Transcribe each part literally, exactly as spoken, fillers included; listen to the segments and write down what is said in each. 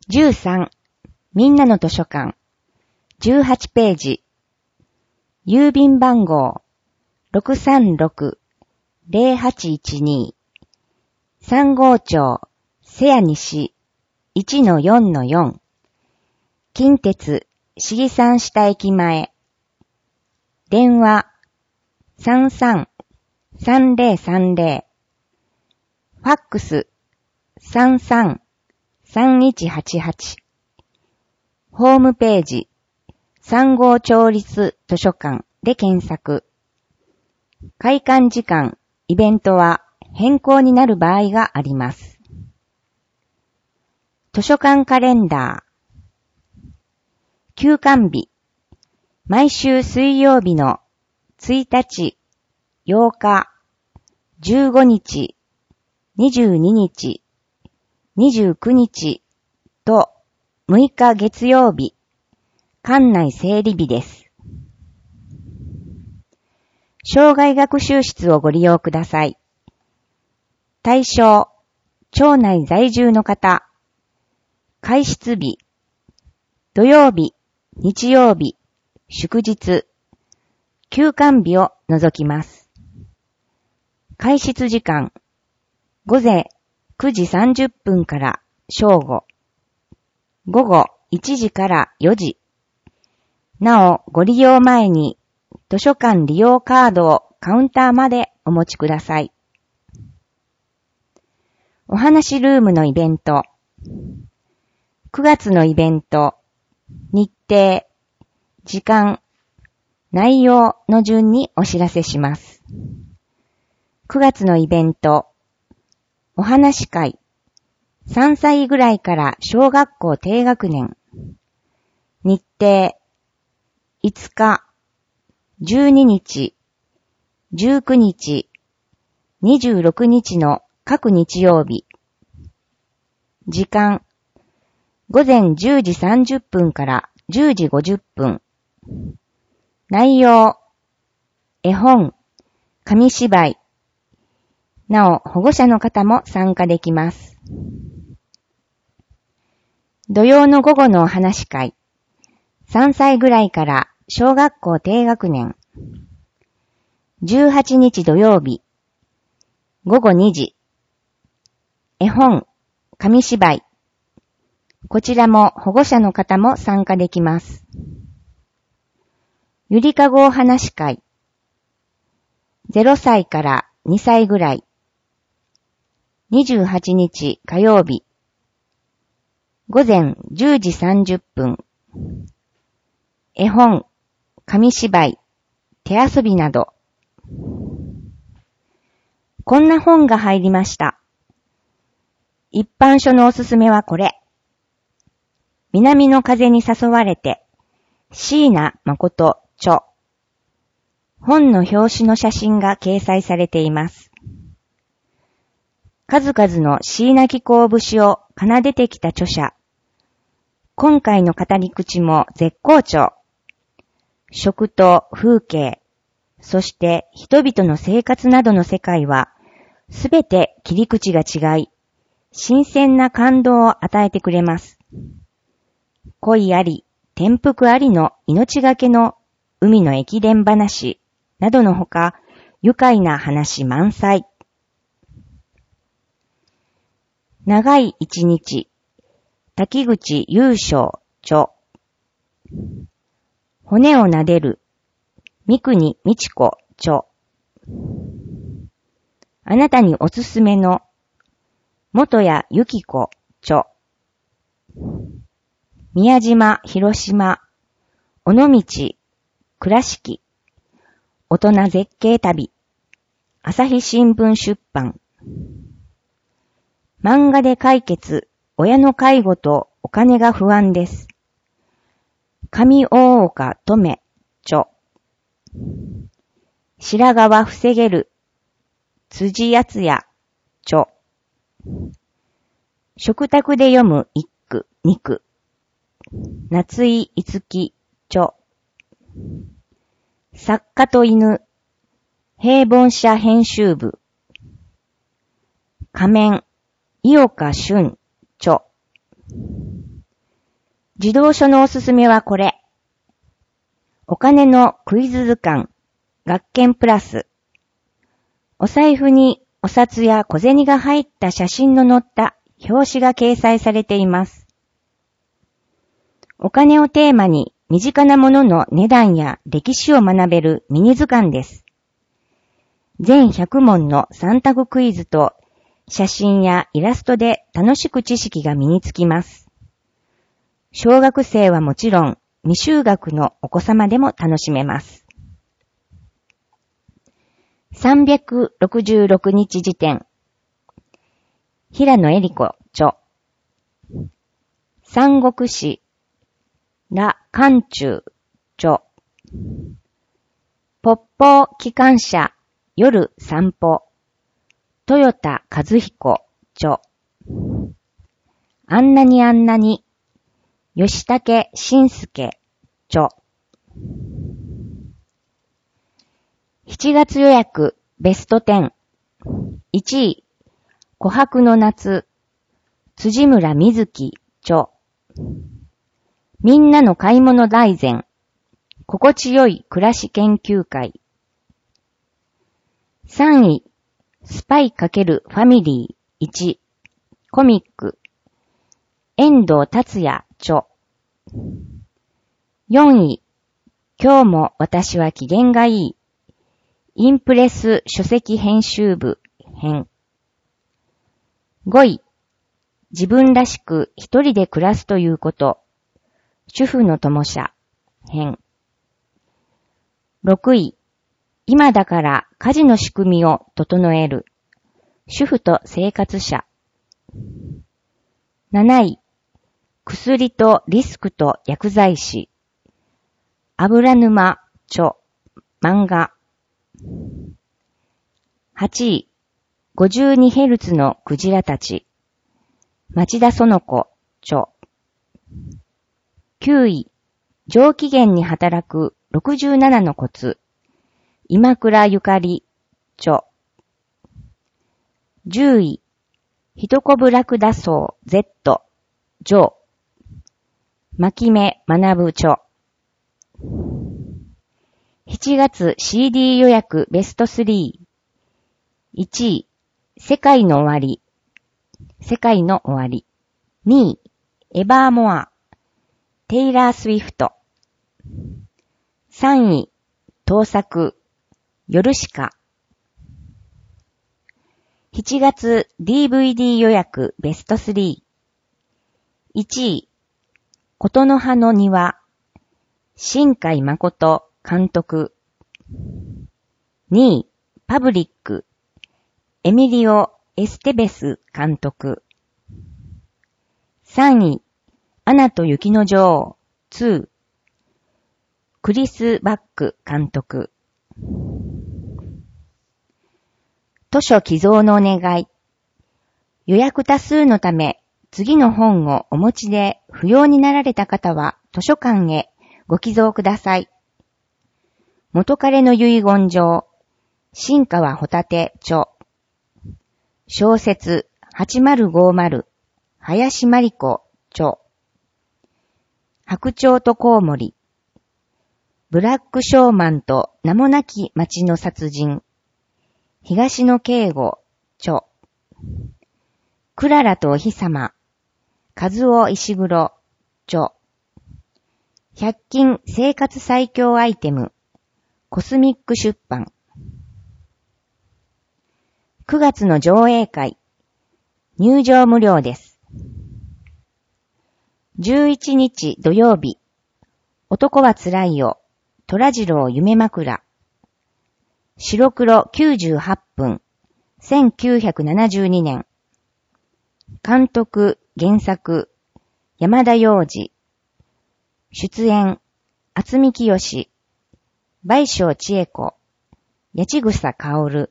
じゅうさん、みんなの図書館。じゅうはちページ。郵便番号 ろくさんろくのゼロはちいちに さん号町瀬谷西 いちのよんのよん 近鉄市議山下駅前。電話 さんさんさんゼロさんゼロ ファックス さんさんさんいちはちはち。ホームページさん号町立図書館で検索。開館時間、イベントは変更になる場合があります。図書館カレンダー。休館日。毎週水曜日のついたち、ようか、じゅうごにち、にじゅうににち、にじゅうくにちとむいか月曜日、館内整理日です。生涯学習室をご利用ください。対象、町内在住の方。開室日、土曜日、日曜日、祝日、休館日を除きます。開室時間、午前くじさんじゅっぷんから正午、午後いちじからよじ。なお、ご利用前に図書館利用カードをカウンターまでお持ちください。お話ルームのイベント。くがつのイベント、日程、時間、内容の順にお知らせします。くがつのイベント、お話会、さんさいぐらいから小学校低学年。日程、いつか、じゅうににち、じゅうくにち、にじゅうろくにちの各日曜日。時間、午前じゅうじさんじゅっぷんからじゅうじごじゅっぷん。内容、絵本、紙芝居。なお、保護者の方も参加できます。土曜の午後のお話会。さんさいぐらいから小学校低学年。じゅうはちにち土曜日。午後にじ。絵本、紙芝居。こちらも保護者の方も参加できます。ゆりかごお話会。ゼロさいからにさいぐらい。にじゅうはちにち火曜日。午前じゅうじさんじゅっぷん。絵本、紙芝居、手遊びなど。こんな本が入りました。一般書のおすすめはこれ。南の風に誘われて、椎名誠著。本の表紙の写真が掲載されています。数々の椎名紀行節を奏でてきた著者。今回の語り口も絶好調。食と風景、そして人々の生活などの世界は、すべて切り口が違い、新鮮な感動を与えてくれます。恋あり、転覆ありの命がけの海の駅伝話などのほか、愉快な話満載。長い一日、滝口優勝著。骨を撫でる、三国美智子著。あなたにおすすめの、元谷由紀子著。宮島、広島、尾道、倉敷、大人絶景旅、朝日新聞出版。漫画で解決、親の介護とお金が不安です。上大岡留著。白髪防げる、辻康也著。食卓で読む一句、二句。夏井いつき著。作家と犬、平凡社編集部。仮面、井岡俊著。 児童書のおすすめはこれ。お金のクイズ図鑑、学研プラス。お財布にお札や小銭が入った写真の載った表紙が掲載されています。お金をテーマに身近なものの値段や歴史を学べるミニ図鑑です。全ひゃく問のさん択クイズと写真やイラストで楽しく知識が身につきます。小学生はもちろん未就学のお子様でも楽しめます。さんびゃくろくじゅうろくにち辞典。平野恵理子著。三国志羅漢中著。北方機関車夜散歩豊田和彦著。あんなにあんなに吉武慎介著。しちがつ予約ベストじゅう。いちい、琥珀の夏、辻村瑞希著。みんなの買い物大全、心地よい暮らし研究会。さんい、スパイ×ファミリーいち、コミック、遠藤達也著。よんい、今日も私は機嫌がいい。インプレス書籍編集部編。ごい、自分らしく一人で暮らすということ。主婦の友社編。ろくい、今だから家事の仕組みを整える。主婦と生活者。なない、薬とリスクと薬剤師。油沼著漫画。はちい、ごじゅうにヘルツ のクジラたち。町田園子著。きゅうい、上機嫌に働くろくじゅうななのコツ。今倉ゆかり著。じゅうい、ひとこぶ楽だそう Z ジョー。牧目学著。しちがつ シーディー 予約ベストスリー。いちい、世界の終わり。世界の終わり。にい、エバーモア。テイラー・スウィフト。さんい、盗作。ヨルシカ。しちがつ ディーブイディー 予約ベストスリー。いちい、琴の葉の庭。新海誠監督。にい、パブリック。エミリオ・エステベス監督。さんい、アナと雪の女王に。クリス・バック監督。図書寄贈のお願い。予約多数のため、次の本をお持ちで不要になられた方は図書館へご寄贈ください。元彼の遺言状、新川ホタテ著。小説はちまるごまる、林真理子著。白鳥とコウモリ。ブラックショーマンと名もなき町の殺人。東野圭吾著。クララとお日様。和尾石黒著。百均生活最強アイテム。コスミック出版。くがつの上映会。入場無料です。じゅういちにち土曜日。男はつらいよ。虎次郎夢枕。白黒きゅうじゅうはっぷん。せんきゅうひゃくななじゅうにねん。監督、原作。山田洋次。出演。渥美清。倍賞千恵子。八千草薫。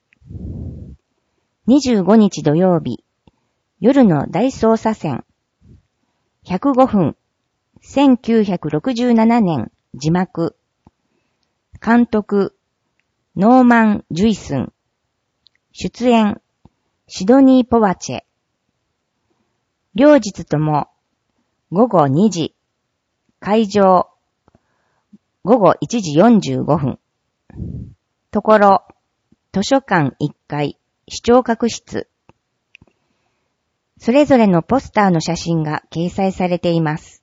にじゅうごにち土曜日。夜の大捜査線。ひゃくごふん。せんきゅうひゃくろくじゅうななねん。字幕。監督。ノーマン・ジュイスン。出演。シドニー・ポワチェ。両日とも午後にじ。 会場、ごごいちじよんじゅうごふん。ところ、図書館いっかい、視聴覚室。それぞれのポスターの写真が掲載されています。